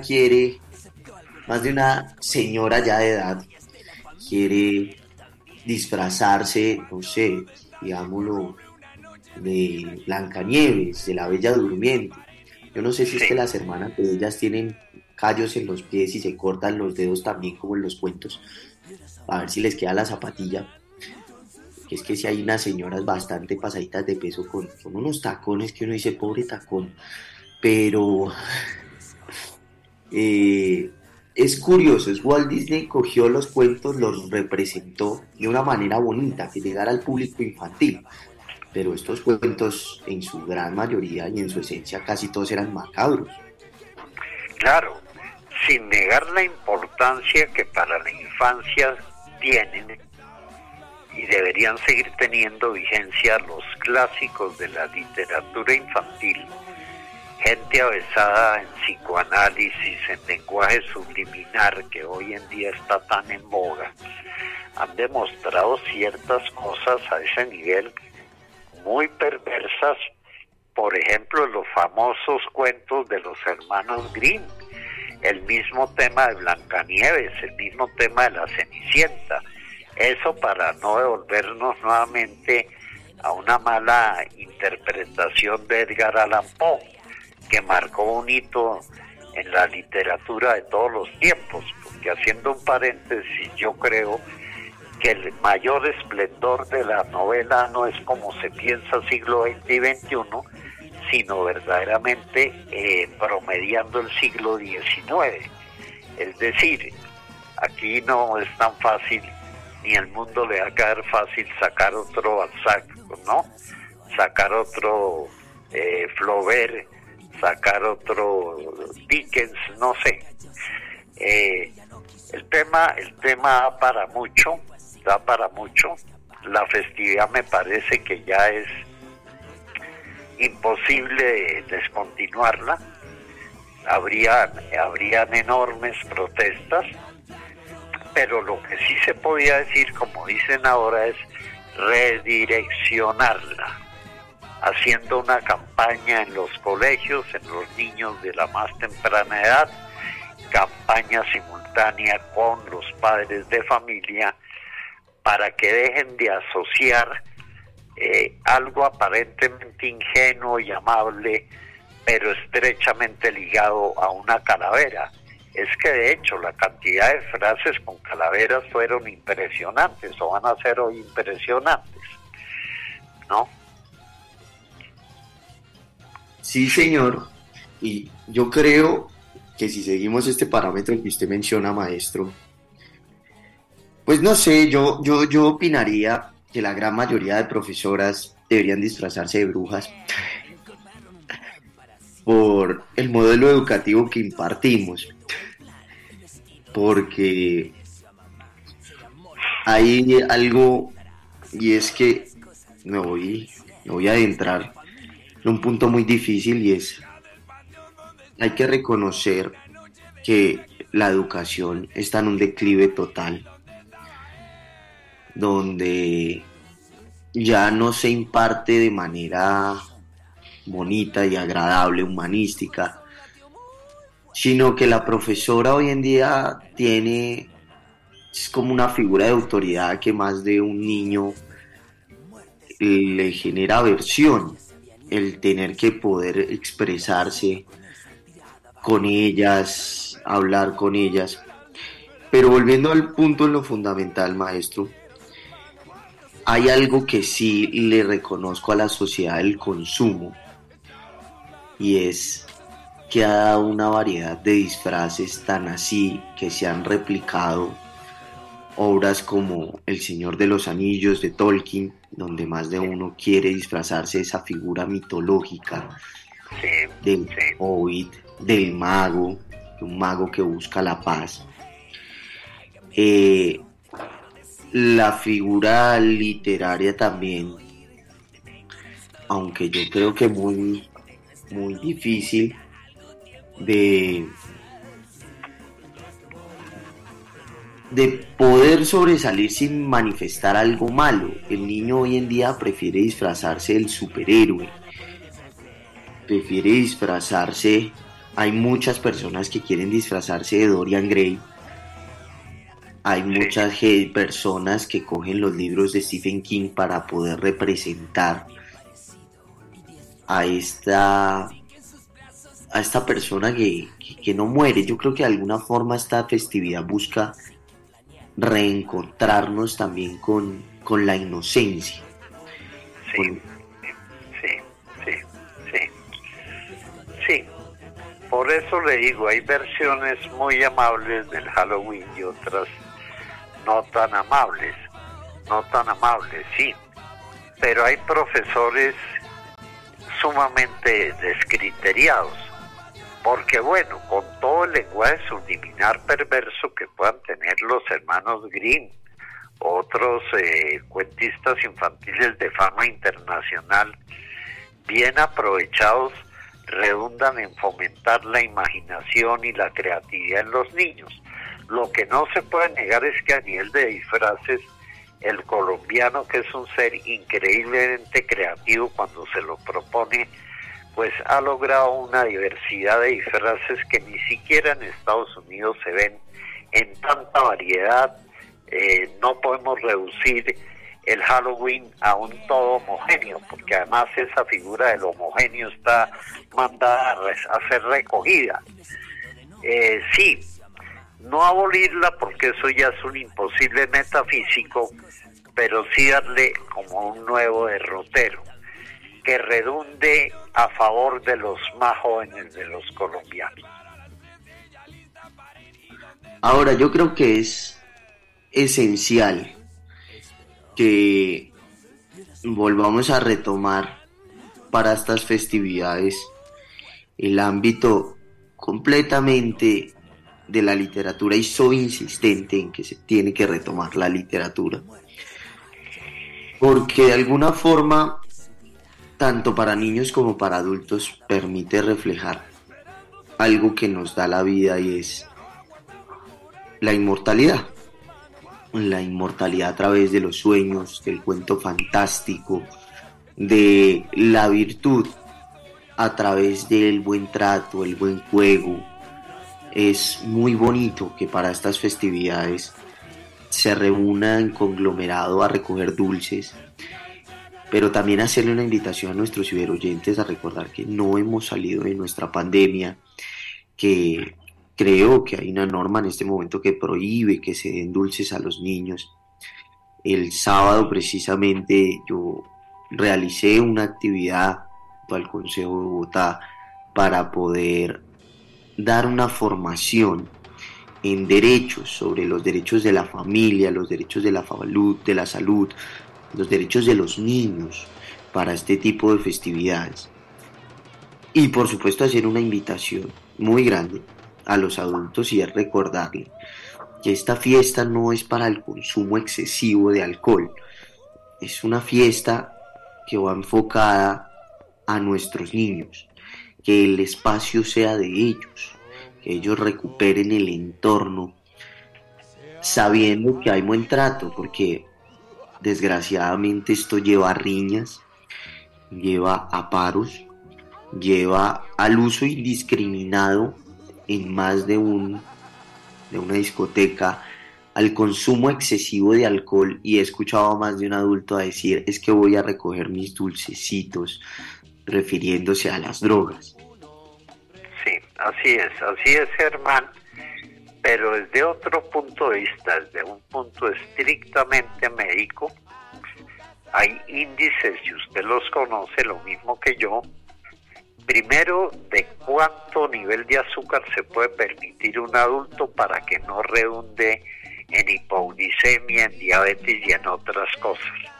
S3: señora ya de edad quiere disfrazarse, no sé, digámoslo, de Blancanieves, de la Bella Durmiente. Yo no sé si es que las hermanas de ellas tienen callos en los pies y se cortan los dedos también como en los cuentos, a ver si les queda la zapatilla. Que es que si hay unas señoras bastante pasaditas de peso con unos tacones que uno dice, pobre tacón. Pero es curioso, Walt Disney cogió los cuentos, los representó de una manera bonita, que llegara al público infantil. Pero estos cuentos, en su gran mayoría y en su esencia, casi todos eran macabros.
S4: Claro, sin negar la importancia que para la infancia tienen y deberían seguir teniendo vigencia los clásicos de la literatura infantil, gente avesada en psicoanálisis, en lenguaje subliminar, que hoy en día está tan en boga, han demostrado ciertas cosas a ese nivel muy perversas, por ejemplo, los famosos cuentos de los hermanos Grimm, el mismo tema de Blancanieves, el mismo tema de la Cenicienta. Eso para no devolvernos nuevamente a una mala interpretación de Edgar Allan Poe, que marcó un hito en la literatura de todos los tiempos, porque haciendo un paréntesis, yo creo que el mayor esplendor de la novela no es como se piensa siglo XX y XXI, sino verdaderamente promediando el siglo XIX. Es decir, aquí no es tan fácil, ni el mundo le va a caer fácil sacar otro Balzac, ¿no? Sacar otro Flaubert, sacar otro Dickens, no sé. El tema da para mucho. La festividad me parece que ya es imposible descontinuarla. Habrían enormes protestas, pero lo que sí se podía decir, como dicen ahora, es redireccionarla, haciendo una campaña en los colegios, en los niños de la más temprana edad, campaña simultánea con los padres de familia, para que dejen de asociar algo aparentemente ingenuo y amable, pero estrechamente ligado a una calavera. Es que de hecho la cantidad de frases con calaveras fueron impresionantes, o van a ser hoy impresionantes, ¿no?
S3: Sí, señor, y yo creo que si seguimos este parámetro que usted menciona, maestro, pues no sé, yo opinaría que la gran mayoría de profesoras deberían disfrazarse de brujas. por el modelo educativo que impartimos, porque hay algo, y es que me voy a adentrar en un punto muy difícil, y es, hay que reconocer que la educación está en un declive total, donde ya no se imparte de manera bonita y agradable, humanística, sino que la profesora hoy en día es como una figura de autoridad que más de un niño le genera aversión, el tener que poder expresarse con ellas, hablar con ellas. Pero volviendo al punto en lo fundamental, maestro, hay algo que sí le reconozco a la sociedad del consumo, y es que ha dado una variedad de disfraces tan así que se han replicado obras como El Señor de los Anillos de Tolkien, donde más de uno quiere disfrazarse de esa figura mitológica del hobbit, del mago, de un mago que busca la paz. La figura literaria también, aunque yo creo que muy difícil de poder sobresalir sin manifestar algo malo. El niño hoy en día prefiere disfrazarse del superhéroe, prefiere disfrazarse, hay muchas personas que quieren disfrazarse de Dorian Gray, hay muchas personas que cogen los libros de Stephen King para poder representar a esta persona que no muere. Yo creo que de alguna forma esta festividad busca reencontrarnos también con la inocencia.
S4: Sí. Por eso le digo, hay versiones muy amables del Halloween y otras no tan amables, sí. Pero hay profesores sumamente descriteriados, porque bueno, con todo el lenguaje subliminal perverso que puedan tener los hermanos Grimm, otros cuentistas infantiles de fama internacional, bien aprovechados, redundan en fomentar la imaginación y la creatividad en los niños. Lo que no se puede negar es que a nivel de disfraces, el colombiano, que es un ser increíblemente creativo cuando se lo propone, pues ha logrado una diversidad de disfraces que ni siquiera en Estados Unidos se ven en tanta variedad. No podemos reducir el Halloween a un todo homogéneo, porque además esa figura del homogéneo está mandada a ser recogida. Sí, no abolirla, porque eso ya es un imposible metafísico, pero sí darle como un nuevo derrotero que redunde a favor de los más jóvenes de los colombianos.
S3: Ahora, yo creo que es esencial que volvamos a retomar para estas festividades el ámbito completamente de la literatura, y soy insistente en que se tiene que retomar la literatura, porque de alguna forma, tanto para niños como para adultos, permite reflejar algo que nos da la vida, y es la inmortalidad a través de los sueños, del cuento fantástico, de la virtud a través del buen trato, el buen juego. Es muy bonito que para estas festividades se reúna en conglomerado a recoger dulces, pero también hacerle una invitación a nuestros ciberoyentes a recordar que no hemos salido de nuestra pandemia, que creo que hay una norma en este momento que prohíbe que se den dulces a los niños. El sábado precisamente yo realicé una actividad al Consejo de Bogotá para poder dar una formación en derechos, sobre los derechos de la familia, los derechos de la salud, los derechos de los niños para este tipo de festividades. Y por supuesto hacer una invitación muy grande a los adultos y es recordarle que esta fiesta no es para el consumo excesivo de alcohol, es una fiesta que va enfocada a nuestros niños, que el espacio sea de ellos, que ellos recuperen el entorno, sabiendo que hay buen trato, porque desgraciadamente esto lleva a riñas, lleva a paros, lleva al uso indiscriminado en más de una discoteca, al consumo excesivo de alcohol, y he escuchado a más de un adulto a decir, es que voy a recoger mis dulcecitos, refiriéndose a las drogas.
S4: Sí, así es, Germán, pero desde otro punto de vista, desde un punto estrictamente médico, hay índices, y usted los conoce lo mismo que yo, primero, de cuánto nivel de azúcar se puede permitir un adulto para que no redunde en hipoglicemia, en diabetes y en otras cosas.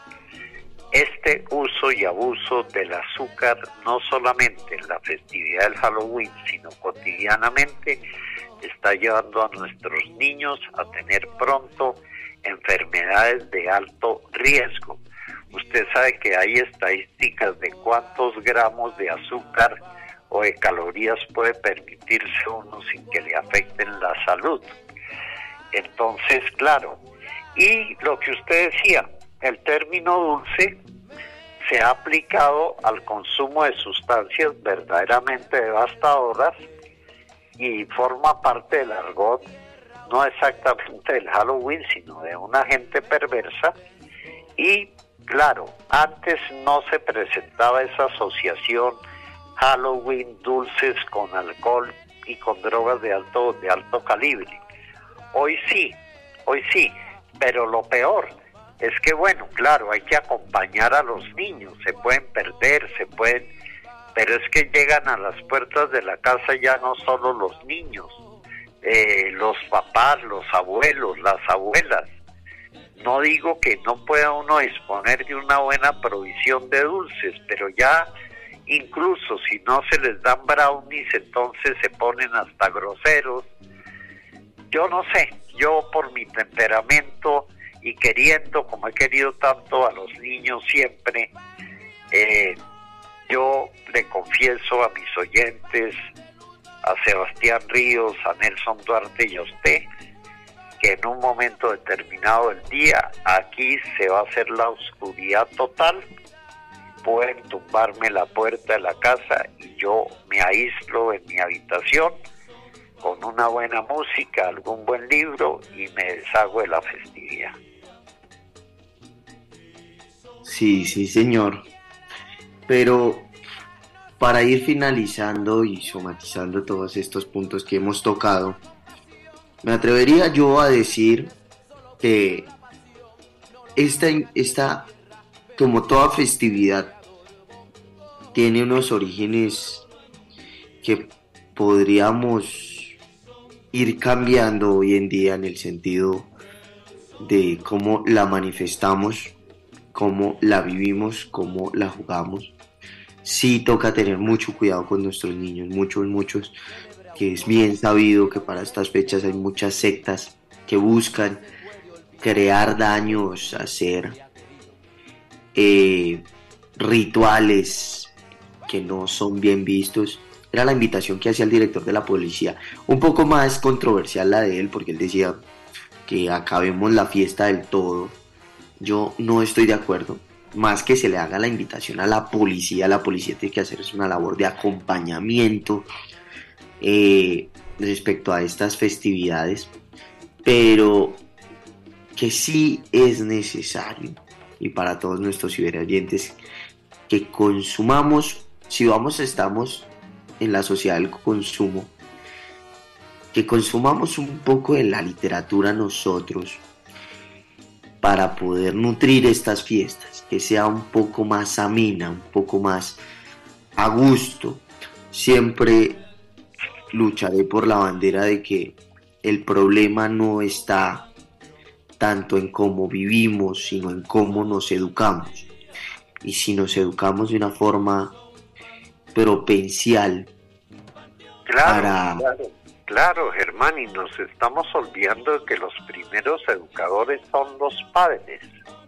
S4: Este uso y abuso del azúcar, no solamente en la festividad del Halloween, sino cotidianamente, está llevando a nuestros niños a tener pronto enfermedades de alto riesgo. Usted sabe que hay estadísticas de cuántos gramos de azúcar o de calorías puede permitirse uno sin que le afecten la salud. Entonces, claro, y lo que usted decía, el término dulce se ha aplicado al consumo de sustancias verdaderamente devastadoras y forma parte del argot, no exactamente del Halloween, sino de una gente perversa. Y claro, antes no se presentaba esa asociación Halloween, dulces con alcohol y con drogas de alto calibre. Hoy sí, pero lo peor es que, bueno, claro, hay que acompañar a los niños, se pueden perder, pero es que llegan a las puertas de la casa ya no solo los niños, los papás, los abuelos, las abuelas. No digo que no pueda uno disponer de una buena provisión de dulces, pero ya incluso si no se les dan brownies, entonces se ponen hasta groseros. Yo no sé, yo por mi temperamento y queriendo, como he querido tanto a los niños siempre, yo le confieso a mis oyentes, a Sebastián Ríos, a Nelson Duarte y a usted, que en un momento determinado del día aquí se va a hacer la oscuridad total, pueden tumbarme la puerta de la casa y yo me aíslo en mi habitación con una buena música, algún buen libro y me deshago de la festividad.
S3: Sí, señor. Pero para ir finalizando y somatizando todos estos puntos que hemos tocado, me atrevería yo a decir que esta, como toda festividad, tiene unos orígenes que podríamos ir cambiando hoy en día en el sentido de cómo la manifestamos, cómo la vivimos, cómo la jugamos. Sí toca tener mucho cuidado con nuestros niños, muchos, que es bien sabido que para estas fechas hay muchas sectas que buscan crear daños, hacer rituales que no son bien vistos. Era la invitación que hacía el director de la policía, un poco más controversial la de él, porque él decía que acabemos la fiesta del todo. Yo no estoy de acuerdo, más que se le haga la invitación a la policía tiene que hacer una labor de acompañamiento respecto a estas festividades, pero que sí es necesario, y para todos nuestros ciberoyentes, que consumamos, si estamos en la sociedad del consumo, que consumamos un poco de la literatura nosotros para poder nutrir estas fiestas, que sea un poco más amena, un poco más a gusto. Siempre lucharé por la bandera de que el problema no está tanto en cómo vivimos, sino en cómo nos educamos. Y si nos educamos de una forma propensial
S4: Claro, Germán, y nos estamos olvidando de que los primeros educadores son los padres.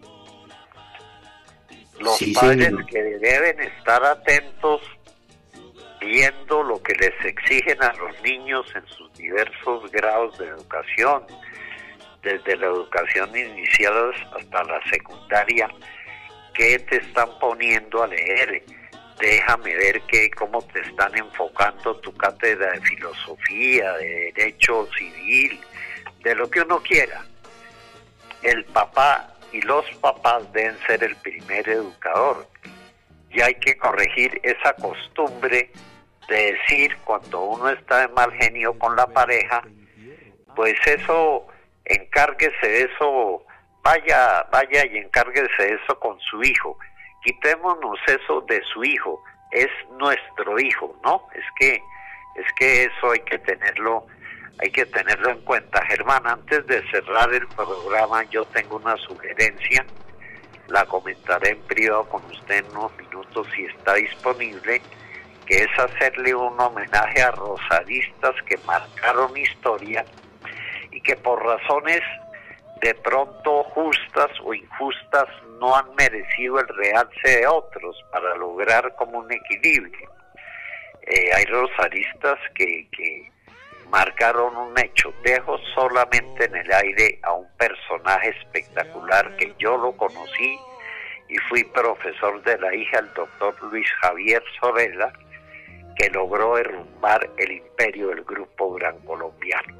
S4: Los padres, señor, que deben estar atentos viendo lo que les exigen a los niños en sus diversos grados de educación, desde la educación inicial hasta la secundaria. ¿Qué te están poniendo a leer? Déjame ver cómo te están enfocando tu cátedra de filosofía, de derecho civil, de lo que uno quiera. El papá y los papás deben ser el primer educador. Y hay que corregir esa costumbre de decir cuando uno está de mal genio con la pareja, pues eso, encárguese de eso, vaya y encárguese de eso con su hijo. Quitémonos eso de su hijo, es nuestro hijo, ¿no? Es que eso hay que tenerlo en cuenta. Germán, antes de cerrar el programa, yo tengo una sugerencia, la comentaré en privado con usted en unos minutos si está disponible, que es hacerle un homenaje a rosaristas que marcaron historia y que por razones de pronto justas o injustas no han merecido el realce de otros para lograr como un equilibrio. Hay rosaristas que marcaron un hecho. Dejo solamente en el aire a un personaje espectacular que yo lo conocí y fui profesor de la hija del doctor Luis Javier Sorella, que logró derrumbar el imperio del Grupo Gran Colombiano.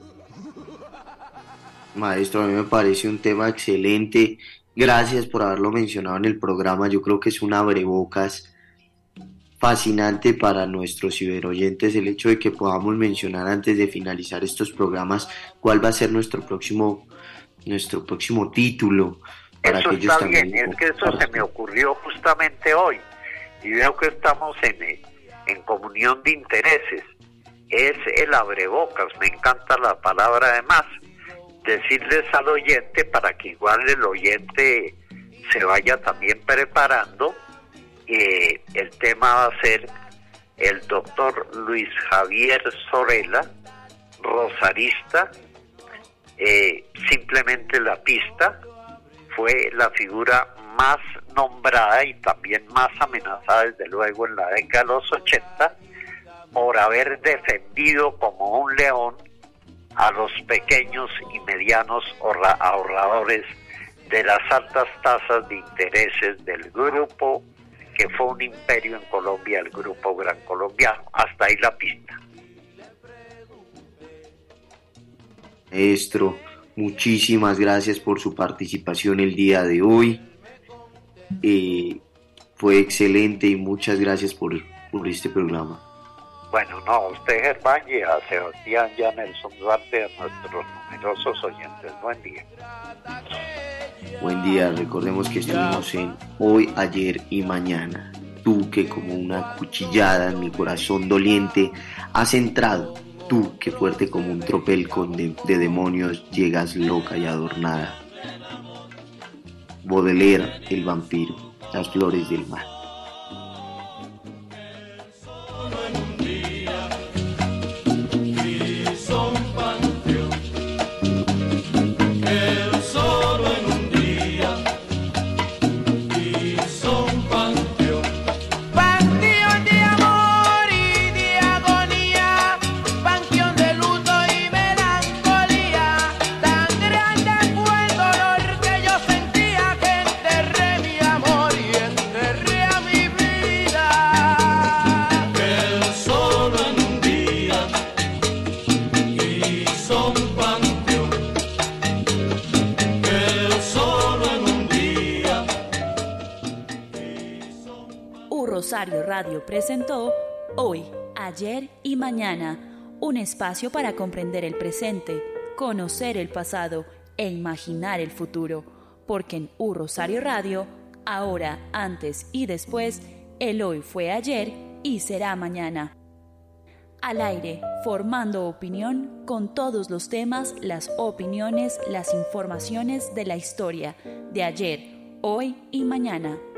S3: Maestro, a mí me parece un tema excelente. Gracias por haberlo mencionado en el programa. Yo creo que es un abrebocas fascinante para nuestros ciberoyentes el hecho de que podamos mencionar antes de finalizar estos programas cuál va a ser nuestro próximo título. Para
S4: eso
S3: que ellos
S4: está bien,
S3: también
S4: es que eso se me ocurrió justamente hoy y veo que estamos en comunión de intereses. Es el abrebocas, me encanta la palabra además. Decirles al oyente para que igual el oyente se vaya también preparando. El tema va a ser el doctor Luis Javier Sorella, rosarista. Simplemente la pista, fue la figura más nombrada y también más amenazada desde luego en la década de los 80 por haber defendido como un león a los pequeños y medianos ahorradores de las altas tasas de intereses del grupo que fue un imperio en Colombia, el Grupo Gran Colombiano. Hasta ahí la pista.
S3: Maestro, muchísimas gracias por su participación el día de hoy. Fue excelente y muchas gracias por este programa.
S4: Bueno, no, a usted, Germán, y a Sebastián y a Nelson Duarte, a nuestros numerosos oyentes. Buen día.
S3: Buen día, recordemos que estuvimos en Hoy, Ayer y Mañana. Tú que como una cuchillada en mi corazón doliente has entrado, tú que fuerte como un tropel de demonios llegas loca y adornada. Baudelaire, el vampiro, las flores del mal.
S1: Rosario Radio presentó Hoy, Ayer y Mañana, un espacio para comprender el presente, conocer el pasado e imaginar el futuro, porque en Rosario Radio, ahora, antes y después, el hoy fue ayer y será mañana. Al aire, formando opinión con todos los temas, las opiniones, las informaciones de la historia de ayer, hoy y mañana.